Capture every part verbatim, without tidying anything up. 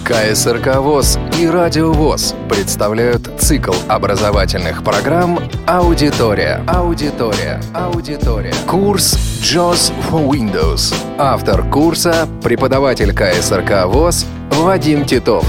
ка эс эр ка ВОС и Радио ВОС представляют цикл образовательных программ «Аудитория». Аудитория. Аудитория. Курс джоз for Windows. Автор курса – преподаватель ка эс эр ка ВОС Вадим Титов.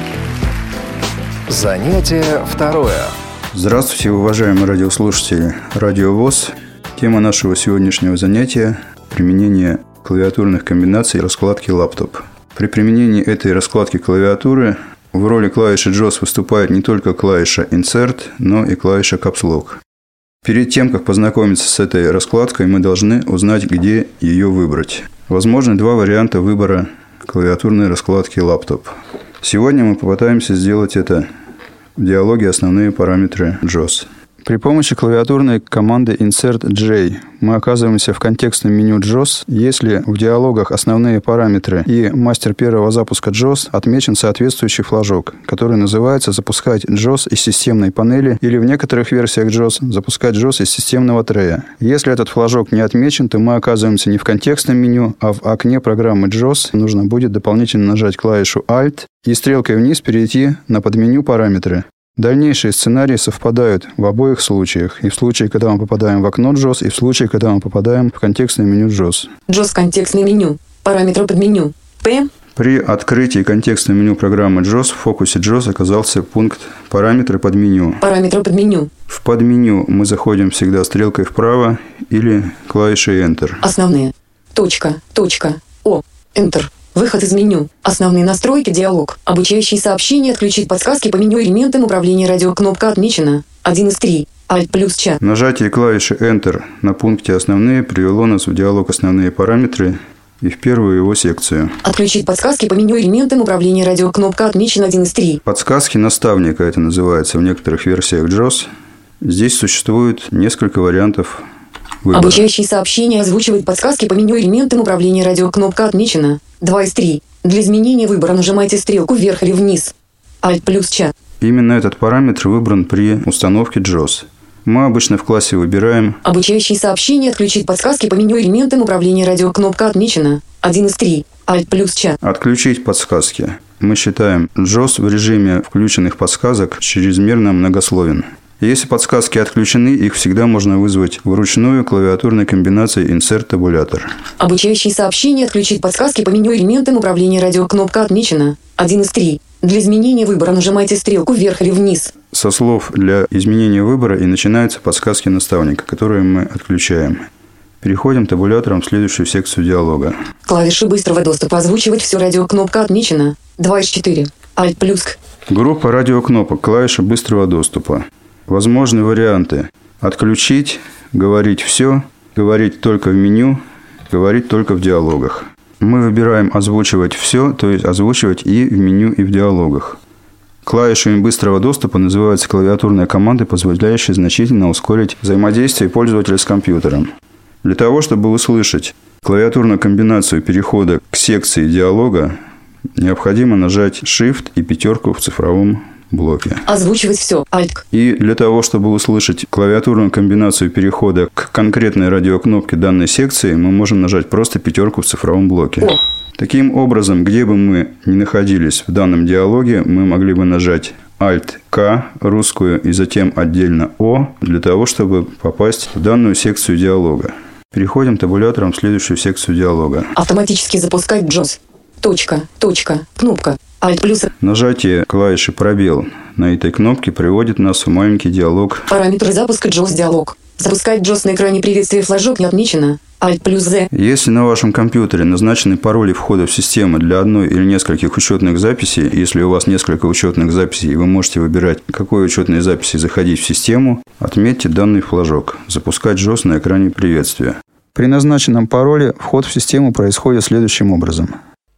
Занятие второе. Здравствуйте, уважаемые радиослушатели Радио ВОС. Тема нашего сегодняшнего занятия – применение клавиатурных комбинаций раскладки лаптоп. При применении этой раскладки клавиатуры в роли клавиши джоз выступает не только клавиша Insert, но и клавиша Caps Lock. Перед тем, как познакомиться с этой раскладкой, мы должны узнать, где ее выбрать. Возможны два варианта выбора клавиатурной раскладки лаптоп. Сегодня мы попытаемся сделать это в диалоге «Основные параметры джоз». При помощи клавиатурной команды Insert-J мы оказываемся в контекстном меню джоз, если в диалогах «Основные параметры» и «Мастер первого запуска джоз» отмечен соответствующий флажок, который называется «Запускать джоз из системной панели» или в некоторых версиях джоз «Запускать джоз из системного трея». Если этот флажок не отмечен, то мы оказываемся не в контекстном меню, а в окне программы джоз. Нужно будет дополнительно нажать клавишу Alt и стрелкой вниз перейти на подменю «Параметры». Дальнейшие сценарии совпадают в обоих случаях. И в случае, когда мы попадаем в окно джоз, и в случае, когда мы попадаем в контекстное меню джоз. джоз контекстное меню. Параметры подменю. П. При открытии контекстного меню программы джоз в фокусе джоз оказался пункт «Параметры подменю». Параметры подменю. В подменю мы заходим всегда стрелкой вправо или клавишей Enter. Основные. Точка. Точка. О. Enter. Выход из меню. Основные настройки. Диалог. Обучающие сообщения. Отключить подсказки по меню элементам управления радио. Кнопка отмечена. один из трех. Alt плюс чат. Нажатие клавиши Enter на пункте «Основные» привело нас в диалог «Основные параметры» и в первую его секцию. Отключить подсказки по меню элементам управления радио. Кнопка отмечена. один из трех. Подсказки наставника это называется в некоторых версиях джоз. Здесь существует несколько вариантов выбора. Обучающие сообщения. Озвучивать подсказки по меню элементам управления радио. Кнопка отмечена. два из трех. Для изменения выбора нажимайте стрелку вверх или вниз. Alt плюс чат. Именно этот параметр выбран при установке джоз. Мы обычно в классе выбираем обучающие сообщения. Отключить подсказки по меню элементам управления радио. Кнопка отмечена. один из трех. Alt плюс чат. Отключить подсказки. Мы считаем джоз в режиме включенных подсказок чрезмерно многословен. Если подсказки отключены, их всегда можно вызвать вручную клавиатурной комбинацией Insert-табулятор. Обучающие сообщения. Отключить подсказки по меню элементам управления радио. Кнопка отмечена. один из трех. Для изменения выбора нажимайте стрелку вверх или вниз. Со слов «для изменения выбора» и начинаются подсказки наставника, которые мы отключаем. Переходим табулятором в следующую секцию диалога. Клавиши быстрого доступа. Озвучивать все радио. Кнопка отмечена. два из четырех. Alt плюс К. Группа радиокнопок. Клавиша быстрого доступа. Возможны варианты: отключить, говорить все, говорить только в меню, говорить только в диалогах. Мы выбираем озвучивать все, то есть озвучивать и в меню, и в диалогах. Клавишами быстрого доступа называются клавиатурные команды, позволяющие значительно ускорить взаимодействие пользователя с компьютером. Для того, чтобы услышать клавиатурную комбинацию перехода к секции диалога, необходимо нажать Shift и пятерку в цифровом блоке. Озвучивать все. Alt. И для того, чтобы услышать клавиатурную комбинацию перехода к конкретной радиокнопке данной секции, мы можем нажать просто пятерку в цифровом блоке. О. Таким образом, где бы мы ни находились в данном диалоге, мы могли бы нажать Alt-К, русскую, и затем отдельно О, для того, чтобы попасть в данную секцию диалога. Переходим табулятором в следующую секцию диалога. Автоматически запускать джоз. Точка. Точка. Кнопка. Alt плюс. Нажатие клавиши «Пробел» на этой кнопке приводит нас в маленький диалог. Параметры запуска джоз. Диалог. Запускать джоз на экране приветствия. Флажок не отмечено. Alt плюс Z. Если на вашем компьютере назначены пароли входа в систему для одной или нескольких учетных записей, если у вас несколько учетных записей, вы можете выбирать, к какой учетной записи заходить в систему, отметьте данный флажок «Запускать джоз на экране приветствия». При назначенном пароле вход в систему происходит следующим образом.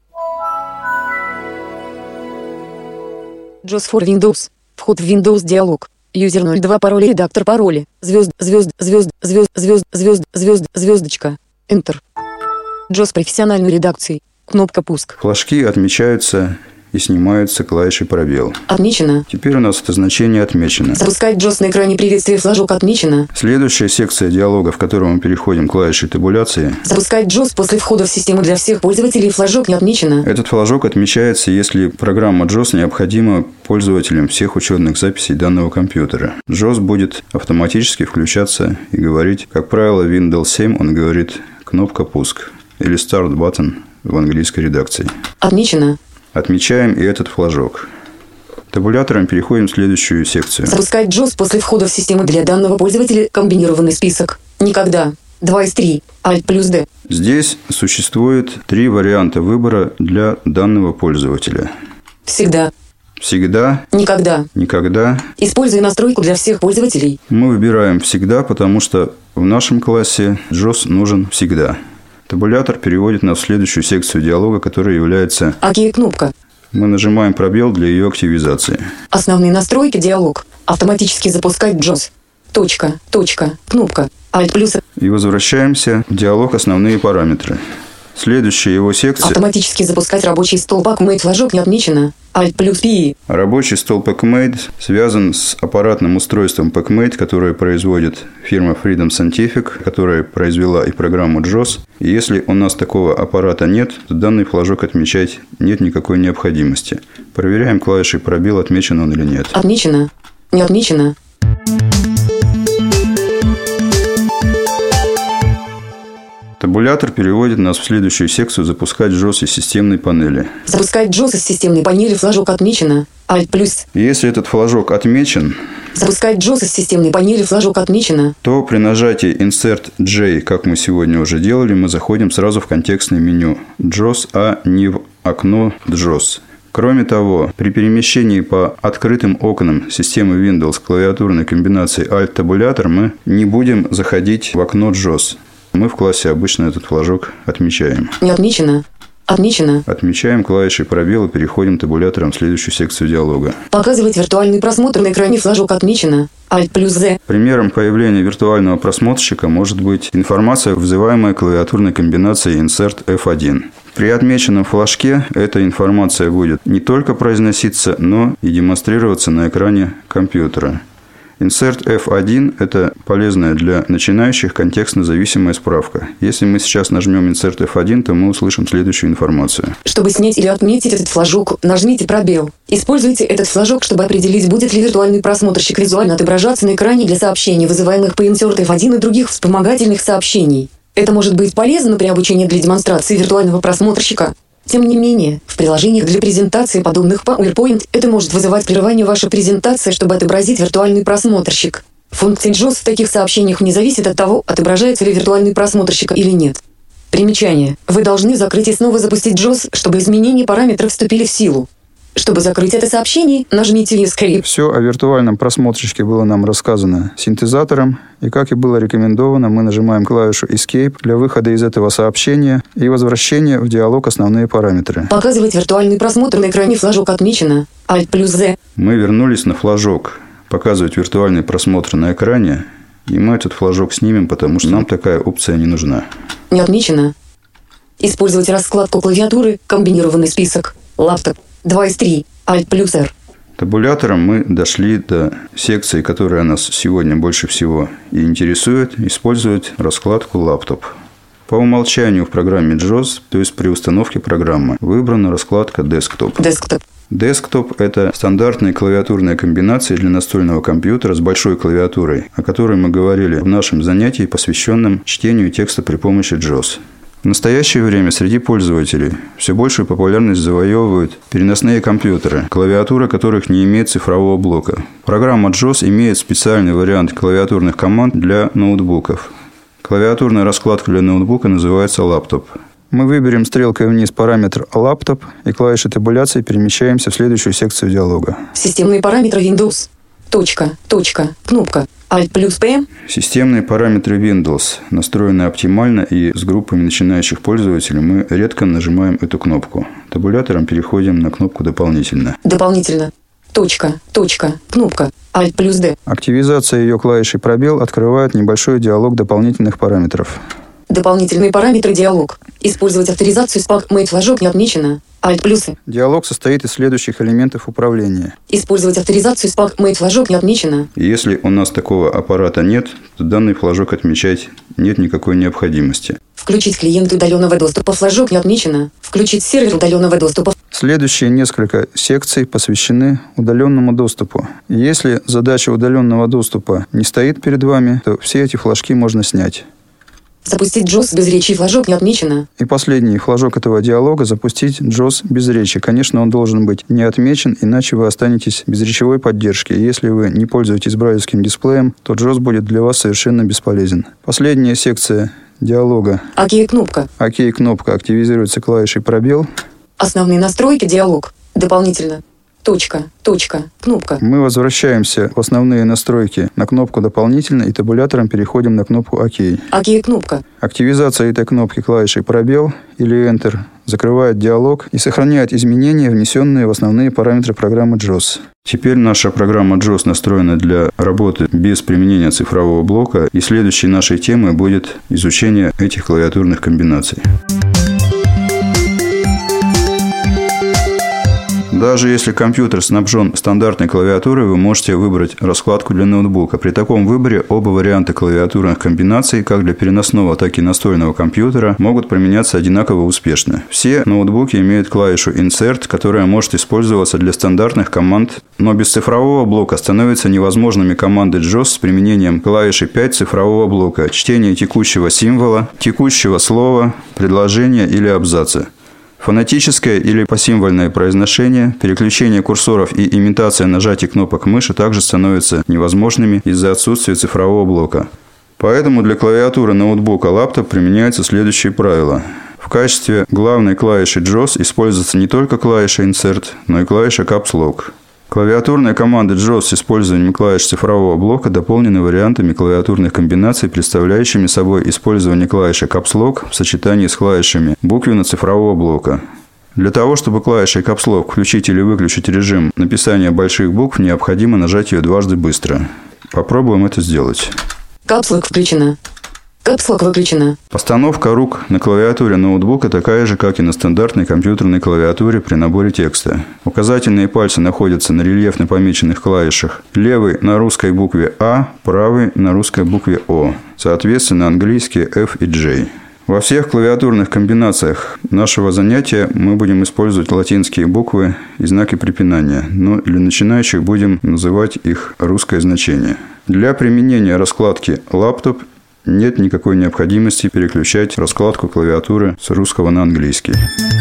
джоз for Windows. Вход в Windows. Диалог. Юзер ноль два. Пароли. Редактор пароли. Звезд, звезд, звезд, звезд, звезд, звезд, звезд, звездочка. Enter. джоз профессиональной редакции. Кнопка пуск. Флажки отмечаются и снимается клавишей пробел. Отмечено. Теперь у нас это значение отмечено. Запускать джос на экране приветствия флажок отмечено. Следующая секция диалога, в которой мы переходим к клавише табуляции. Запускать джос после входа в систему для всех пользователей флажок не отмечено. Этот флажок отмечается, если программа джос необходима пользователям всех учетных записей данного компьютера. джос будет автоматически включаться и говорить, как правило, Windows семь он говорит кнопка пуск или Start Button в английской редакции. Отмечено. Отмечаем и этот флажок. Табулятором переходим в следующую секцию. Запускать джос после входа в систему для данного пользователя комбинированный список. Никогда. два из три. Alt плюс D. Здесь существует три варианта выбора для данного пользователя. Всегда. Всегда. Никогда. Никогда. Используя настройку для всех пользователей. Мы выбираем всегда, потому что в нашем классе джос нужен всегда. Табулятор переводит нас в следующую секцию диалога, которая является... ОК кнопка. Мы нажимаем пробел для ее активизации. Основные настройки диалог. Автоматически запускать джос. Точка. Точка. Кнопка. Alt плюс. И возвращаемся в диалог «Основные параметры». Следующая его секция... Автоматически запускать рабочий стол PackMate флажок не отмечено. Alt плюс P. Рабочий стол PackMate связан с аппаратным устройством PackMate, которое производит фирма Freedom Scientific, которая произвела и программу джос. И если у нас такого аппарата нет, то данный флажок отмечать нет никакой необходимости. Проверяем клавишей пробел, отмечен он или нет. Отмечено. Не отмечено. Табулятор переводит нас в следующую секцию «Запускать джос из системной панели». Запускать джос из системной панели флажок отмечено. Alt плюс. Если этот флажок отмечен, Запускать джос из системной панели флажок отмечено. то при нажатии Insert J, как мы сегодня уже делали, мы заходим сразу в контекстное меню джос, а не в окно джос. Кроме того, при перемещении по открытым окнам системы Windows клавиатурной комбинацией Alt-табулятор мы не будем заходить в окно джос. Мы в классе обычно этот флажок отмечаем. Не отмечено. Отмечено. Отмечаем клавишей пробел и переходим табулятором в следующую секцию диалога. Показывать виртуальный просмотр на экране флажок отмечено. Alt плюс Z. Примером появления виртуального просмотрщика может быть информация, вызываемая клавиатурной комбинацией Insert эф один. При отмеченном флажке эта информация будет не только произноситься, но и демонстрироваться на экране компьютера. Insert эф один – это полезная для начинающих контекстно-зависимая справка. Если мы сейчас нажмем Insert эф один, то мы услышим следующую информацию. Чтобы снять или отметить этот флажок, нажмите пробел. Используйте этот флажок, чтобы определить, будет ли виртуальный просмотрщик визуально отображаться на экране для сообщений, вызываемых по Insert эф один и других вспомогательных сообщений. Это может быть полезно при обучении для демонстрации виртуального просмотрщика. Тем не менее, в приложениях для презентации, подобных PowerPoint, это может вызывать прерывание вашей презентации, чтобы отобразить виртуальный просмотрщик. Функция джос в таких сообщениях не зависит от того, отображается ли виртуальный просмотрщик или нет. Примечание. Вы должны закрыть и снова запустить джос, чтобы изменения параметров вступили в силу. Чтобы закрыть это сообщение, нажмите Escape. Все о виртуальном просмотрщике было нам рассказано синтезатором. И как и было рекомендовано, мы нажимаем клавишу Escape для выхода из этого сообщения и возвращения в диалог «Основные параметры». Показывать виртуальный просмотр на экране флажок отмечено. Alt плюс Z. Мы вернулись на флажок «Показывать виртуальный просмотр на экране». И мы этот флажок снимем, потому что нам такая опция не нужна. Не отмечено. Использовать раскладку клавиатуры «Комбинированный список». Лаптоп. два из три. Alt плюс R. Табулятором мы дошли до секции, которая нас сегодня больше всего и интересует, использовать раскладку «Лаптоп». По умолчанию в программе джос, то есть при установке программы, выбрана раскладка «Десктоп». Десктоп. Десктоп – это стандартная клавиатурная комбинация для настольного компьютера с большой клавиатурой, о которой мы говорили в нашем занятии, посвященном чтению текста при помощи джос. В настоящее время среди пользователей все большую популярность завоевывают переносные компьютеры, клавиатура которых не имеет цифрового блока. Программа джос имеет специальный вариант клавиатурных команд для ноутбуков. Клавиатурная раскладка для ноутбука называется «Лаптоп». Мы выберем стрелкой вниз параметр «Лаптоп» и клавишей табуляции перемещаемся в следующую секцию диалога. Системные параметры Windows. Точка. Точка. Кнопка. Alt плюс P. Системные параметры Windows настроены оптимально, и с группами начинающих пользователей мы редко нажимаем эту кнопку. Табулятором переходим на кнопку «Дополнительно». Дополнительно. Точка. Точка. Кнопка. Alt плюс D. Активизация ее клавишей пробел открывает небольшой диалог дополнительных параметров. Дополнительные параметры диалог. Использовать авторизацию спак Mate флажок не отмечено. Alt плюсы. Диалог состоит из следующих элементов управления. Использовать авторизацию спак Mate флажок не отмечено. Если у нас такого аппарата нет, то данный флажок отмечать нет никакой необходимости. Включить клиент удаленного доступа флажок не отмечено. Включить сервер удаленного доступа. Следующие несколько секций посвящены удаленному доступу. Если задача удаленного доступа не стоит перед вами, то все эти флажки можно снять. Запустить джос без речи флажок не отмечено. И последний флажок этого диалога — запустить джос без речи. Конечно, он должен быть не отмечен, иначе вы останетесь без речевой поддержки. Если вы не пользуетесь брайлевским дисплеем, то джос будет для вас совершенно бесполезен. Последняя секция диалога. Окей кнопка. Окей кнопка. Активизируется клавишей пробел. Основные настройки диалог. Дополнительно. Точка, точка, кнопка. Мы возвращаемся в основные настройки на кнопку «Дополнительно» и табулятором переходим на кнопку «Ок». Окей кнопка. Активизация этой кнопки клавишей «Пробел» или «Enter» закрывает диалог и сохраняет изменения, внесенные в основные параметры программы джос. Теперь наша программа джос настроена для работы без применения цифрового блока, и следующей нашей темой будет изучение этих клавиатурных комбинаций. Даже если компьютер снабжен стандартной клавиатурой, вы можете выбрать раскладку для ноутбука. При таком выборе оба варианта клавиатурных комбинаций, как для переносного, так и настольного компьютера, могут применяться одинаково успешно. Все ноутбуки имеют клавишу Insert, которая может использоваться для стандартных команд, но без цифрового блока становятся невозможными команды джос с применением клавиши пять цифрового блока, чтение текущего символа, текущего слова, предложения или абзаца. Фонетическое или посимвольное произношение, переключение курсоров и имитация нажатия кнопок мыши также становятся невозможными из-за отсутствия цифрового блока. Поэтому для клавиатуры ноутбука лаптоп применяются следующие правила. В качестве главной клавиши джос используется не только клавиша Insert, но и клавиша Caps Lock. Клавиатурные команды джос с использованием клавиш цифрового блока дополнены вариантами клавиатурных комбинаций, представляющими собой использование клавиши Caps Lock в сочетании с клавишами буквенно-цифрового блока. Для того, чтобы клавишей Caps Lock включить или выключить режим написания больших букв, необходимо нажать ее дважды быстро. Попробуем это сделать. Caps Lock включена. Caps Lock выключена. Постановка рук на клавиатуре ноутбука такая же, как и на стандартной компьютерной клавиатуре при наборе текста. Указательные пальцы находятся на рельефно помеченных клавишах. Левый на русской букве А, правый на русской букве О. Соответственно, английские F и J. Во всех клавиатурных комбинациях нашего занятия мы будем использовать латинские буквы и знаки препинания, но для начинающих будем называть их русское значение. Для применения раскладки «Лаптоп» нет никакой необходимости переключать раскладку клавиатуры с русского на английский.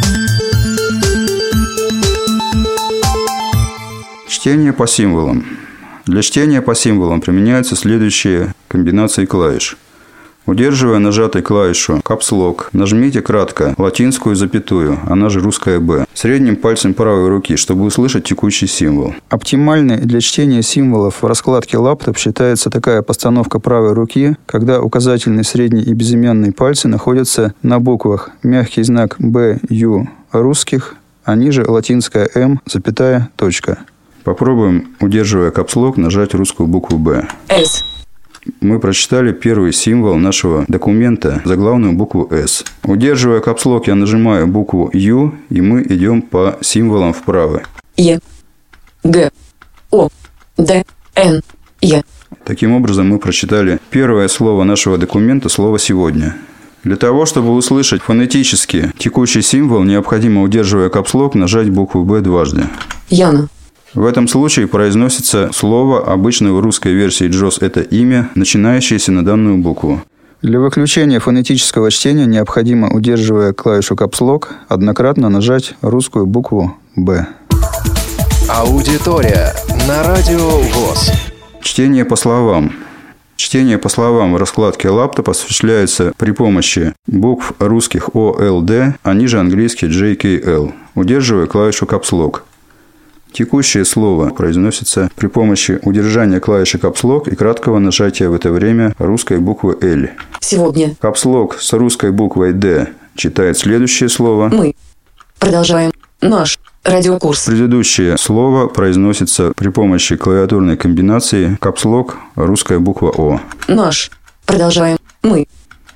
Чтение по символам. Для чтения по символам применяются следующие комбинации клавиш. Удерживая нажатой клавишу Caps Lock, нажмите кратко латинскую запятую, она же русская «Б», средним пальцем правой руки, чтобы услышать текущий символ. Оптимальной для чтения символов в раскладке «Лаптоп» считается такая постановка правой руки, когда указательный, средний и безымянный пальцы находятся на буквах мягкий знак «Б», «Ю» русских, а ниже латинская «М», запятая, точка. Попробуем, удерживая Caps Lock, нажать русскую букву «Б». S. Мы прочитали первый символ нашего документа, заглавную букву S. Удерживая Caps Lock, я нажимаю букву U, и мы идем по символам вправо. Е. Г. О. Д. Н. Е. Таким образом, мы прочитали первое слово нашего документа, слово «сегодня». Для того, чтобы услышать фонетически текущий символ, необходимо, удерживая Caps Lock, нажать букву «Б» дважды. Яна. В этом случае произносится слово, обычно в русской версии джос это имя, начинающееся на данную букву. Для выключения фонетического чтения необходимо, удерживая клавишу Caps Lock, однократно нажать русскую букву «Б». Аудитория на радио ВОС. Чтение по словам. Чтение по словам в раскладке «Лаптоп» осуществляется при помощи букв русских О, Л, Д, а ниже английский J, K, L, удерживая клавишу Caps Lock. Текущее слово произносится при помощи удержания клавиши Caps Lock и краткого нажатия в это время русской буквы L. Сегодня. Caps Lock с русской буквой D читает следующее слово. Мы. Продолжаем наш радиокурс. Предыдущее слово произносится при помощи клавиатурной комбинации Caps Lock, русская буква О. Наш. Продолжаем. Мы.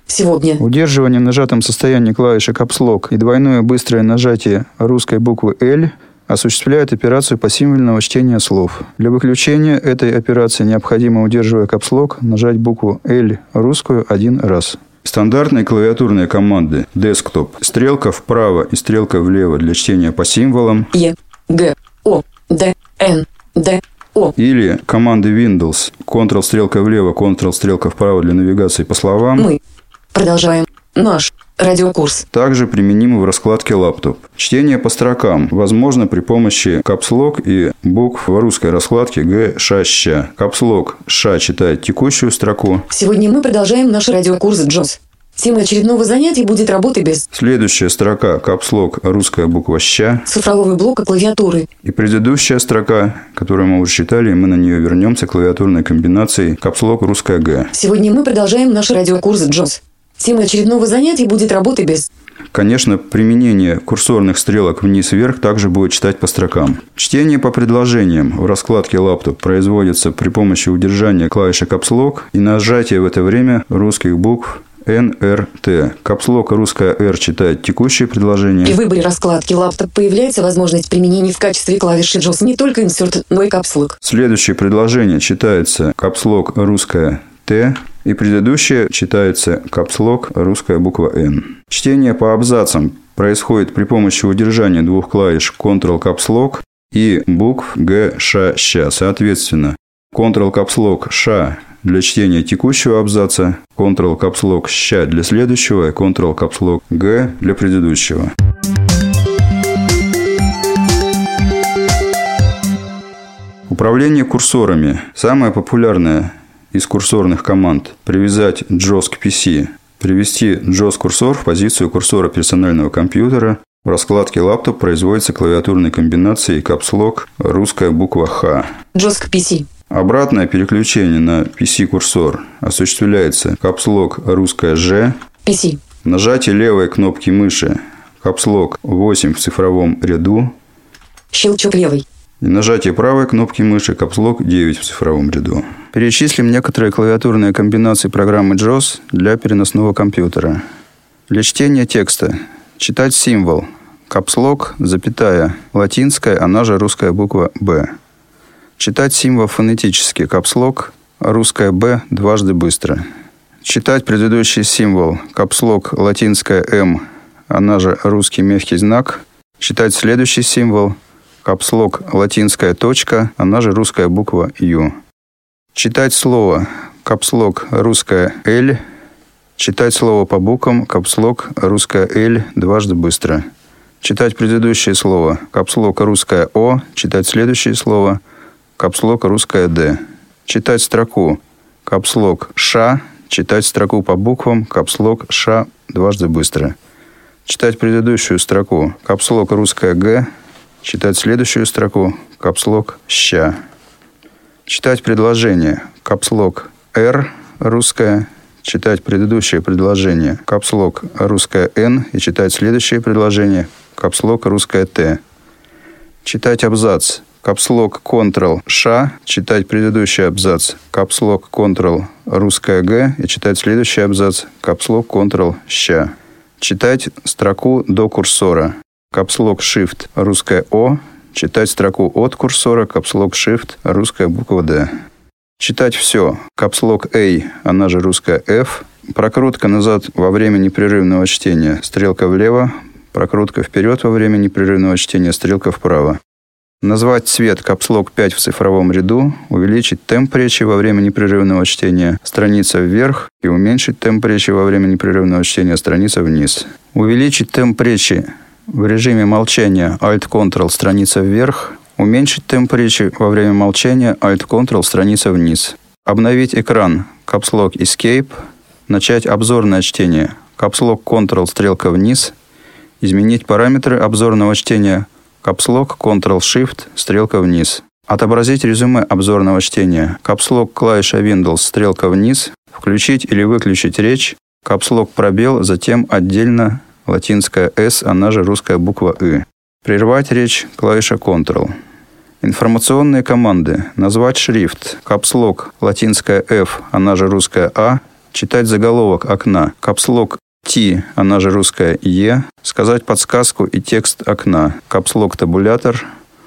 Сегодня. Удерживание в нажатом состоянии клавиши Caps Lock и двойное быстрое нажатие русской буквы L осуществляет операцию посимвольного чтения слов. Для выключения этой операции необходимо, удерживая Caps Lock, нажать букву L русскую один раз. Стандартные клавиатурные команды Desktop – стрелка вправо и стрелка влево для чтения по символам. Е, Г, О, Д, Н, Д, О. Или команды Windows – Ctrl стрелка влево, Ctrl стрелка вправо для навигации по словам. Мы продолжаем наш радиокурс. Также применимы в раскладке лаптоп. Чтение по строкам возможно при помощи Caps Lock и букв в русской раскладке Г, Ш, Щ. Caps Lock Ш читает текущую строку. Сегодня мы продолжаем наш радиокурс джоз. Тема очередного занятия будет работы без. Следующая строка Caps Lock русская буква Щ. Цифрового блока клавиатуры. И предыдущая строка, которую мы уже читали, мы на нее вернемся клавиатурной комбинацией Caps Lock русская Г. Сегодня мы продолжаем наш радиокурс джоз. Тема очередного занятия будет работы без. Конечно, применение курсорных стрелок вниз-вверх также будет читать по строкам. Чтение по предложениям в раскладке лаптоп производится при помощи удержания клавиши Caps Lock и нажатия в это время русских букв Н, Р, Т. Caps Lock русская R читает текущее предложение. При выборе раскладки лаптоп появляется возможность применения в качестве клавиши джоз не только Insert, но и Caps Lock. Следующее предложение читается Caps Lock русская Т. И предыдущее читается Caps Lock русская буква Н. Чтение по абзацам происходит при помощи удержания двух клавиш Ctrl Caps Lock и букв Г, Ш, Щ. Соответственно, Ctrl Caps Lock Ш для чтения текущего абзаца, Ctrl Caps Lock Щ для следующего и Ctrl Caps Lock Г для предыдущего. Управление курсорами. Самое популярное из курсорных команд – привязать джоз к пи си, привести джоз-курсор в позицию курсора персонального компьютера. В раскладке лаптоп производится клавиатурной комбинацией Caps Lock русская буква Х. джоз к пи си. Обратное переключение на пи си-курсор осуществляется Caps Lock русская Ж. пи си. Нажатие левой кнопки мыши Caps Lock восемь в цифровом ряду. Щелчок левой. И нажатие правой кнопки мыши Caps Lock девять в цифровом ряду. Перечислим некоторые клавиатурные комбинации программы джоз для переносного компьютера. Для чтения текста читать символ Caps Lock, запятая, латинская, она же русская буква Б. Читать символ фонетически Caps Lock, русская Б дважды быстро. Читать предыдущий символ Caps Lock, латинская М, она же русский мягкий знак. Читать следующий символ Caps Lock латинская точка, она же русская буква Ю. Читать слово Caps Lock русская L. Читать слово по буквам Caps Lock русская L дважды быстро. Читать предыдущее слово Caps Lock русская О. Читать следующее слово Caps Lock русская Д. Читать строку Caps Lock Ш. Читать строку по буквам Caps Lock Ш дважды быстро. Читать предыдущую строку Caps Lock русская Г. Читать следующую строку Caps Lock Щ. Читать предложение Caps Lock R русская. Читать предыдущее предложение Caps Lock русская Н. И читать следующее предложение Caps Lock русская Т. Читать абзац Caps Lock Ctrl Ш. Читать предыдущий абзац Caps Lock Ctrl русская Г. И читать следующий абзац Caps Lock Ctrl Щ. Читать строку до курсора Caps Lock Shift русская О. Читать строку от курсора Caps Lock Shift русская буква Д. Читать все Caps Lock A, она же русская F. Прокрутка назад во время непрерывного чтения, стрелка влево. Прокрутка вперед во время непрерывного чтения, стрелка вправо. Назвать цвет Caps Lock пять в цифровом ряду. Увеличить темп речи во время непрерывного чтения, страница вверх. И уменьшить темп речи во время непрерывного чтения, страница вниз. Увеличить темп речи в режиме молчания Alt-Ctrl, страница вверх. Уменьшить темп речи во время молчания Alt-Ctrl, страница вниз. Обновить экран Caps Lock Escape. Начать обзорное чтение Caps Lock Ctrl, стрелка вниз. Изменить параметры обзорного чтения Caps Lock Ctrl Shift, стрелка вниз. Отобразить резюме обзорного чтения Caps Lock клавиша Windows, стрелка вниз. Включить или выключить речь Caps Lock пробел, затем отдельно латинская S, она же русская буква И. Прервать речь клавиша Ctrl. Информационные команды. Назвать шрифт Caps Lock латинская F, она же русская А. читать заголовок окна, капслок T, она же русская E, сказать подсказку и текст окна, капслок табулятор,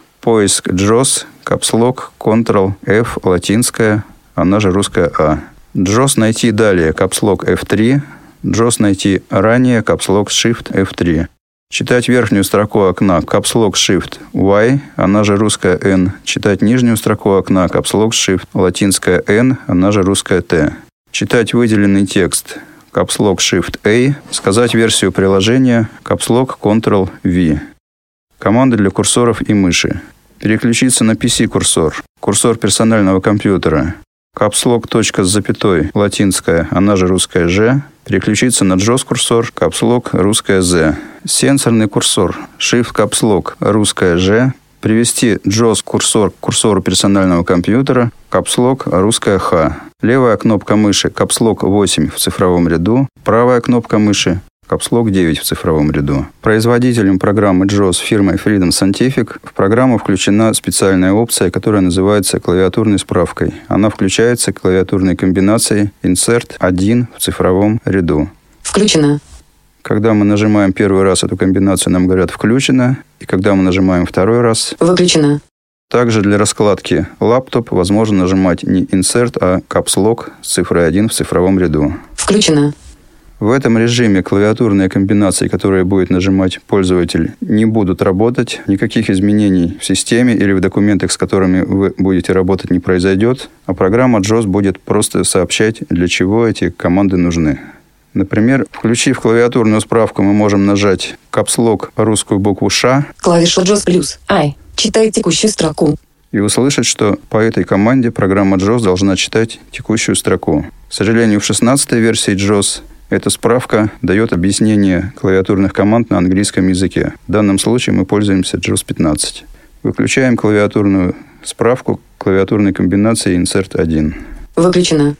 поиск джос, капслок Ctrl-F, латинская, она же русская А. джос найти далее, капслок эф три, джос найти ранее, капслок Shift эф три. Читать верхнюю строку окна, капслок Shift Y, она же русская N. Читать нижнюю строку окна, капслок Shift, латинская N, она же русская T. Читать выделенный текст, капслок Shift A. Сказать версию приложения, капслок Ctrl-V. Команды для курсоров и мыши. Переключиться на пи си-курсор, курсор персонального компьютера. Капслок точка с запятой, латинская, она же русская Ж. Переключиться на джос-курсор, капслок, русская З. Сенсорный курсор, Shift капслок, русская Ж. Привести джос-курсор к курсору персонального компьютера, капслок, русская Х. Левая кнопка мыши, капслок восемь в цифровом ряду. Правая кнопка мыши, капслок девять в цифровом ряду. Производителем программы джос фирмой Freedom Scientific в программу включена специальная опция, которая называется клавиатурной справкой. Она включается клавиатурной комбинацией Insert один в цифровом ряду. Включено. Когда мы нажимаем первый раз эту комбинацию, нам говорят «включено», и когда мы нажимаем второй раз Выключено. Также для раскладки лаптоп возможно нажимать не Insert, а Caps Lock с цифрой один в цифровом ряду. Включено. В этом режиме клавиатурные комбинации, которые будет нажимать пользователь, не будут работать. Никаких изменений в системе или в документах, с которыми вы будете работать, не произойдет. А программа джос будет просто сообщать, для чего эти команды нужны. Например, включив клавиатурную справку, мы можем нажать Caps Lock русскую букву Ш. Клавишу джос плюс I. Читает текущую строку. И услышать, что по этой команде программа джос должна читать текущую строку. К сожалению, в шестнадцатой версии джос эта справка дает объяснение клавиатурных команд на английском языке. В данном случае мы пользуемся джос пятнадцать. Выключаем клавиатурную справку клавиатурной комбинации Insert один. Выключено.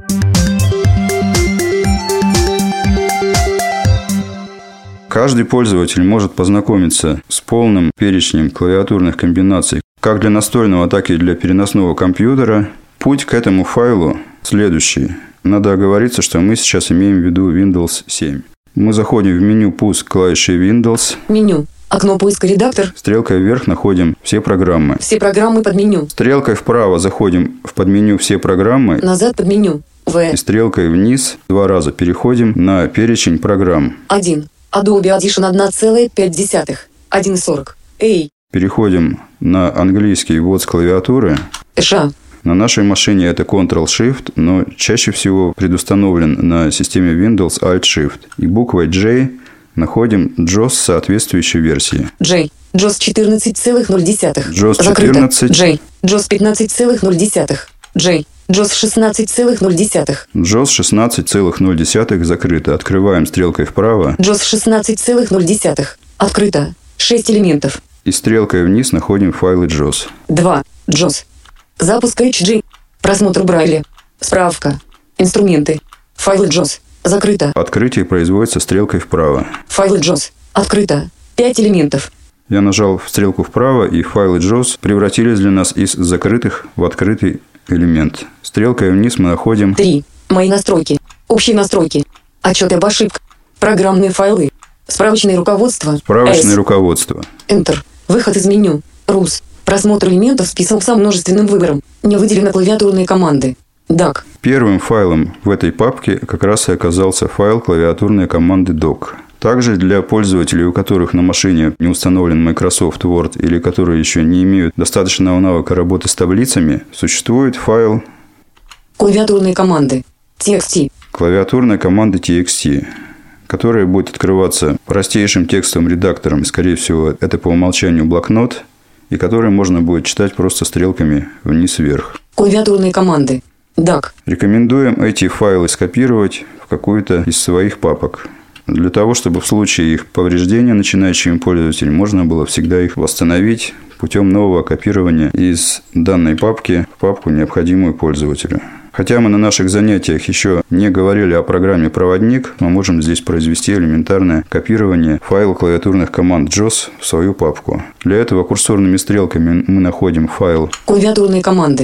Каждый пользователь может познакомиться с полным перечнем клавиатурных комбинаций как для настольного, так и для переносного компьютера. Путь к этому файлу следующий. Надо оговориться, что мы сейчас имеем в виду Windows семь. Мы заходим в меню «Пуск» клавишей Windows. Меню. Окно поиска «Редактор». Стрелкой вверх находим «Все программы». Все программы под меню. Стрелкой вправо заходим в подменю «Все программы». Назад под меню. В. И стрелкой вниз два раза переходим на перечень программ. один. Adobe Audition одна целая пять десятых. один сорок. Эй. Переходим на английский ввод с клавиатуры. Ша. На нашей машине это Ctrl-Shift, но чаще всего предустановлен на системе Windows Alt-Shift. И буквой J находим джос соответствующей версии. J. джос четырнадцать целых ноль десятых. джос четырнадцать. J. джос пятнадцать целых ноль десятых. J. джос шестнадцать целых ноль десятых. джос шестнадцать целых ноль десятых закрыто. Открываем стрелкой вправо. джос шестнадцать целых ноль десятых. Открыто. шесть элементов. И стрелкой вниз находим файлы джос. два. джос. Запуск эйч джи. Просмотр Брайля. Справка. Инструменты. Файлы джос. Закрыто. Открытие производится стрелкой вправо. Файлы джос. Открыто. пять элементов. Я нажал стрелку вправо, и файлы джос превратились для нас из закрытых в открытый элемент. Стрелкой вниз мы находим... три. Мои настройки. Общие настройки. Отчет об ошибках. Программные файлы. Справочное руководство. Справочное S. руководство. Enter. Выход из меню. рус. Просмотр элементов список со множественным выбором. Не выделены клавиатурные команды. дак. Первым файлом в этой папке как раз и оказался файл клавиатурной команды док. Также для пользователей, у которых на машине не установлен Microsoft Word или которые еще не имеют достаточного навыка работы с таблицами, существует файл клавиатурные команды txt. Клавиатурной команды txt, которая будет открываться простейшим текстовым редактором. Скорее всего, это по умолчанию блокнот, и который можно будет читать просто стрелками вниз-вверх. Клавиатурные команды дак. Рекомендуем эти файлы скопировать в какую-то из своих папок. Для того, чтобы в случае их повреждения начинающим пользователям можно было всегда их восстановить путем нового копирования из данной папки в папку, необходимую пользователю. Хотя мы на наших занятиях еще не говорили о программе «Проводник», мы можем здесь произвести элементарное копирование файла клавиатурных команд джос в свою папку. Для этого курсорными стрелками мы находим файл клавиатурные команды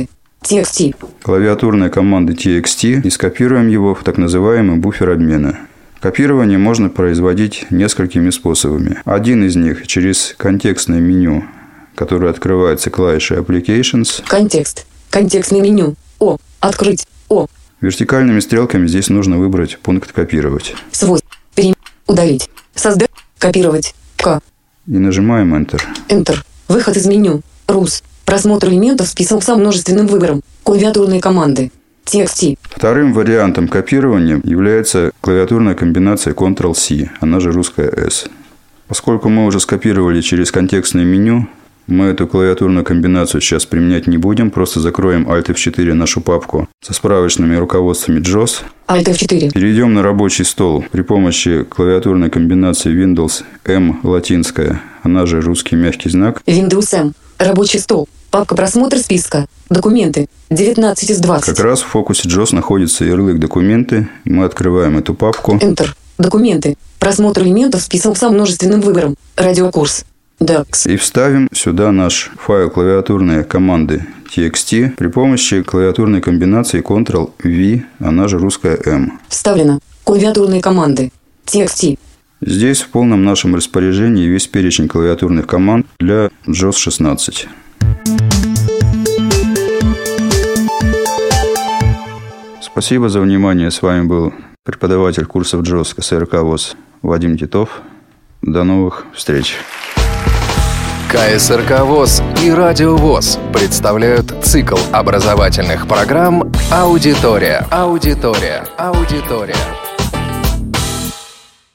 ти экс ти. Клавиатурной команды ти экс ти и скопируем его в так называемый буфер обмена. Копирование можно производить несколькими способами. Один из них через контекстное меню, которое открывается клавишей Applications. Контекст. Контекстное меню. О. Открыть. О. Вертикальными стрелками здесь нужно выбрать пункт «Копировать». Свойства. Перем... Удалить. Создать. Копировать. К. И нажимаем Enter. Enter. Выход из меню. Рус. Просмотр элементов список со множественным выбором. Клавиатурные команды. ти экс ти. Вторым вариантом копирования является клавиатурная комбинация контрол си, она же русская S. Поскольку мы уже скопировали через контекстное меню, мы эту клавиатурную комбинацию сейчас применять не будем, просто закроем Alt эф четыре нашу папку со справочными руководствами джос. Alt эф четыре. Перейдем на рабочий стол при помощи клавиатурной комбинации Windows M латинская, она же русский мягкий знак. Windows M. Рабочий стол. Папка просмотр списка. Документы. девятнадцать из двадцати. Как раз в фокусе джос находится ярлык «Документы». Мы открываем эту папку. Enter. Документы. Просмотр элементов список со множественным выбором. Радиокурс. дакс. И вставим сюда наш файл клавиатурной команды ти экс ти при помощи клавиатурной комбинации контрол ви, она же русская M. Вставлено. Клавиатурные команды. ти экс ти. Здесь в полном нашем распоряжении весь перечень клавиатурных команд для джос шестнадцать. Спасибо за внимание. С вами был преподаватель курсов джос ка эс эр ка ВОС Вадим Титов. До новых встреч. ка эс эр ка ВОС и Радио ВОС представляют цикл образовательных программ «Аудитория». Аудитория. Аудитория.